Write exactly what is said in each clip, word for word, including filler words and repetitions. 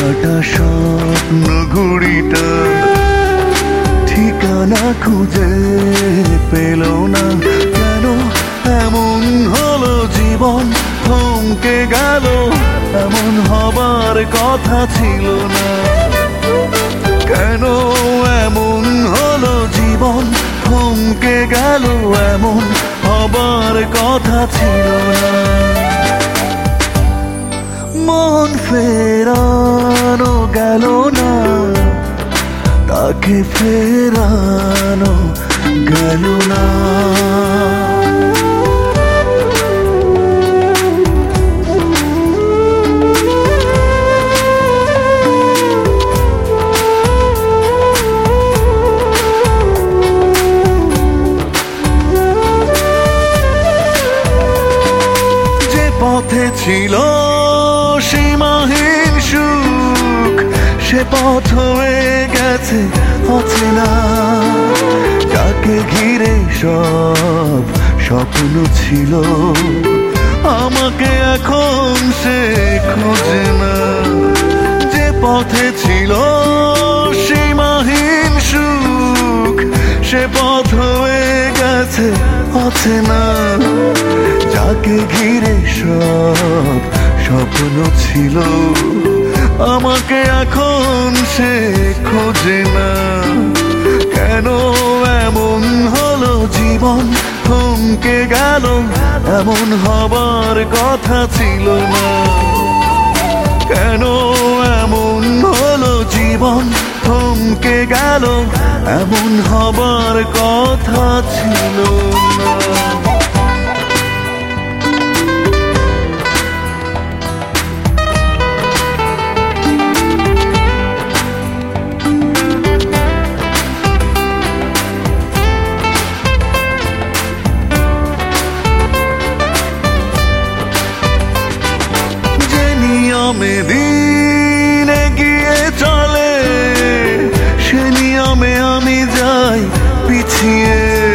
কাটা স্বপ্ন ঘুড়িটা ঠিকানা খুঁজে পেল না। কেন এমন হলো জীবন, থমকে গেল, এমন হবার কথা ছিল না। কেন এমন হলো জীবন, থমকে গেল, এমন হবার কথা ছিল না। মন ফেরানো গেল না, তাকে ফেরানো গেল না। যে পথে ছিল সীমাহীন সুখ, সে পথ হয়ে গেছে অচেনা। যাকে ঘিরে সব স্বপ্ন ছিল, আমাকে এখন সে খোঁজে না। যে পথে ছিল সীমাহীন সুখ, সে পথ হয়ে গেছে অচেনা। যাকে ঘিরে সব স্বপ্ন ছিল, আমাকে এখন সে খোঁজে না। কেন এমন হলো জীবন, থমকে গেল, এমন হবার কথা ছিল না। কেন এমন হলো জীবন, থমকে গেল, এমন হবার কথা ছিল না। নিয়মে দিন এগিয়ে চলে, সে নিয়মে আমি যাই পিছিয়ে।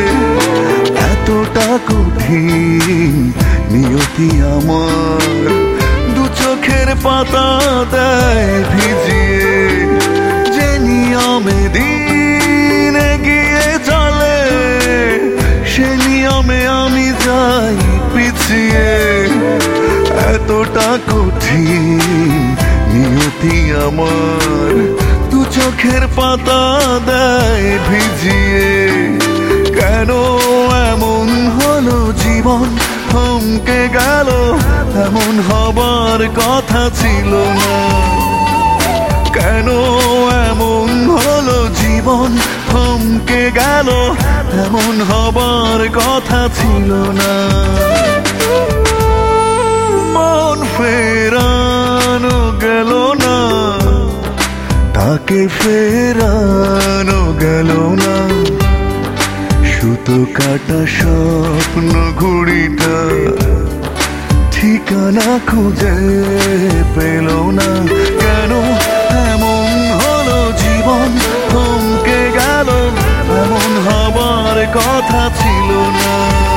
এতটা কঠিন নিয়তি আমার, দু চোখের পাতা দেয় ভিজিয়ে। যে নিয়মে দিন এগিয়ে চলে, সে নিয়মে আমি যাই পিছিয়ে। এতটা কঠিন নিয়তি আমার, দু চোখের পাতা দেয় ভিজিয়ে। কেন এমন হলো জীবন, থমকে গেল, এমন হবার কথা ছিল না। কেন এমন হলো জীবন, থমকে গেল, এমন হবার কথা ছিল না। মন ফেরানো গেল না, তাকে ফেরানো গেল না। সুতো কাটা স্বপ্ন ঘুড়িটা ঠিকানা খুঁজে পেল না। কেন এমন হলো জীবন, থমকে গেল, এমন হবার কথা ছিল না।